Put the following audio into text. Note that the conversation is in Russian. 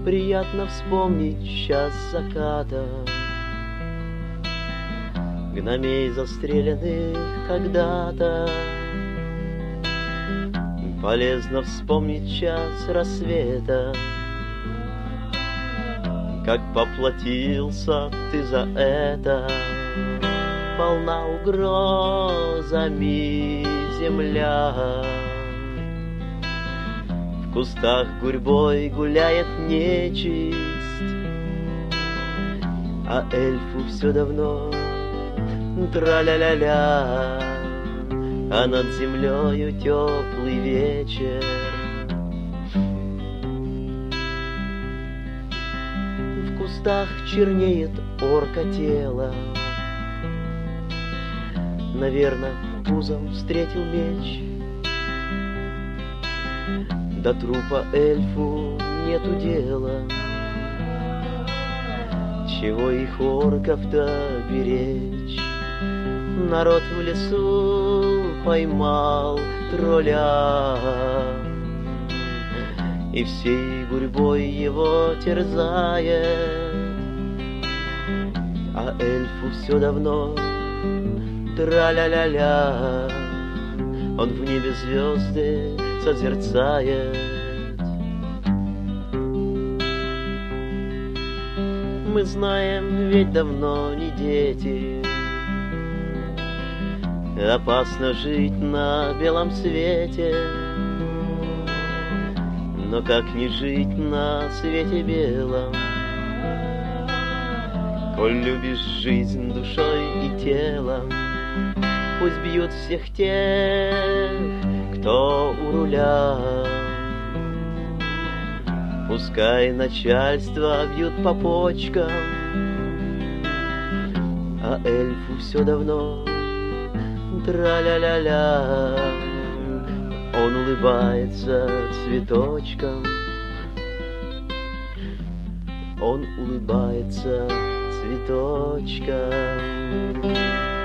Приятно вспомнить час заката, гномей, застреленных когда-то. Полезно вспомнить час рассвета, как поплатился ты за это. Полна угрозами земля, в кустах гурьбой гуляет нечисть, а эльфу все давно тра-ля-ля-ля, а над землею теплый вечер. В кустах чернеет орка тело, наверно, пузом встретил меч. До трупа эльфу нету дела, чего их орков-то беречь. Народ в лесу поймал тролля и всей гурьбой его терзает, а эльфу все давно тра-ля-ля-ля, он в небе звезды созерцает. Мы знаем, ведь давно не дети, опасно жить на белом свете. Но как не жить на свете белом, коль любишь жизнь душой и телом? Пусть бьют всех тех, кто у руля, пускай начальство бьют по почкам, а эльфу все давно тра-ля-ля-ля, он улыбается цветочком, он улыбается цветочком.